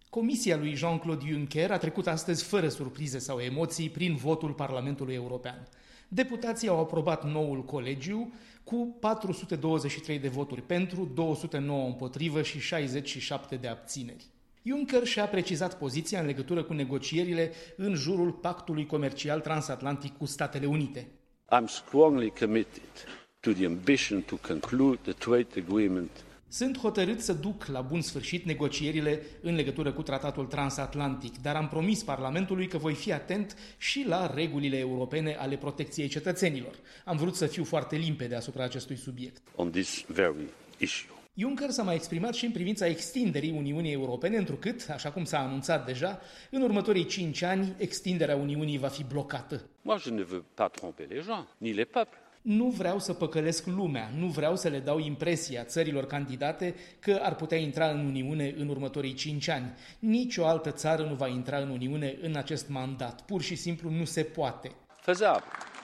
Comisia lui Jean-Claude Juncker a trecut astăzi fără surprize sau emoții prin votul Parlamentului European. Deputații au aprobat noul colegiu cu 423 de voturi pentru, 209 împotrivă și 67 de abțineri. Juncker și-a precizat poziția în legătură cu negocierile în jurul pactului comercial transatlantic cu Statele Unite. I'm strongly committed to the ambition to conclude the trade agreement. Sunt hotărât să duc la bun sfârșit negocierile în legătură cu tratatul transatlantic, dar am promis Parlamentului că voi fi atent și la regulile europene ale protecției cetățenilor. Am vrut să fiu foarte limpede asupra acestui subiect. On this very issue. Juncker s-a mai exprimat și în privința extinderii Uniunii Europene, întrucât, așa cum s-a anunțat deja, în următorii 5 ani extinderea Uniunii va fi blocată. Moi, je ne veux pas tromper les gens, ni les peuples. Nu vreau să păcălesc lumea, nu vreau să le dau impresia țărilor candidate că ar putea intra în Uniune în următorii 5 ani. Nici o altă țară nu va intra în Uniune în acest mandat. Pur și simplu nu se poate. Faisable.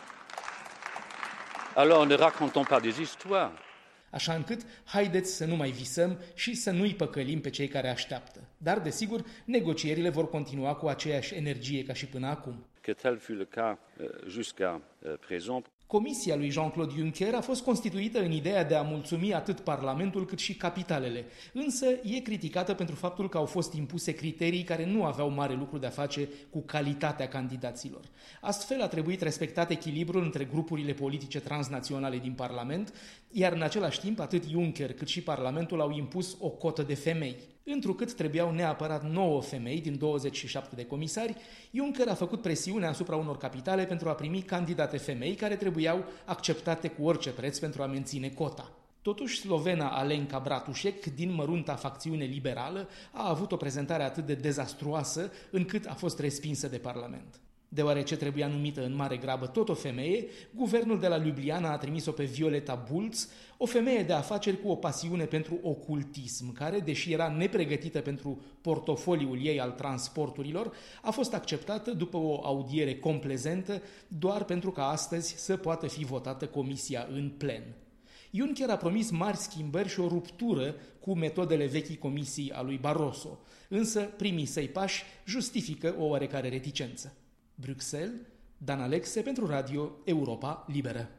Alors ne racontons pas des histoires. Așa încât, haideți să nu mai visăm și să nu-i păcălim pe cei care așteaptă. Dar, desigur, negocierile vor continua cu aceeași energie ca și până acum. Que tel fut le cas jusqu'à présent. Comisia lui Jean-Claude Juncker a fost constituită în ideea de a mulțumi atât Parlamentul cât și capitalele, însă e criticată pentru faptul că au fost impuse criterii care nu aveau mare lucru de a face cu calitatea candidaților. Astfel a trebuit respectat echilibrul între grupurile politice transnaționale din Parlament, iar în același timp atât Juncker cât și Parlamentul au impus o cotă de femei. Întrucât trebuiau neapărat 9 femei din 27 de comisari, Juncker a făcut presiune asupra unor capitale pentru a primi candidate femei care trebuiau acceptate cu orice preț pentru a menține cota. Totuși, slovena Alenka Bratušek, din mărunta facțiune liberală, a avut o prezentare atât de dezastruoasă încât a fost respinsă de Parlament. Deoarece trebuia numită în mare grabă tot o femeie, guvernul de la Ljubljana a trimis-o pe Violeta Bulc, o femeie de afaceri cu o pasiune pentru ocultism, care, deși era nepregătită pentru portofoliul ei al transporturilor, a fost acceptată după o audiere complezentă, doar pentru ca astăzi să poată fi votată comisia în plen. Juncker a promis mari schimbări și o ruptură cu metodele vechii comisii a lui Barroso, însă primii săi pași justifică o oarecare reticență. Bruxelles, Dan Alexe pentru Radio Europa Liberă.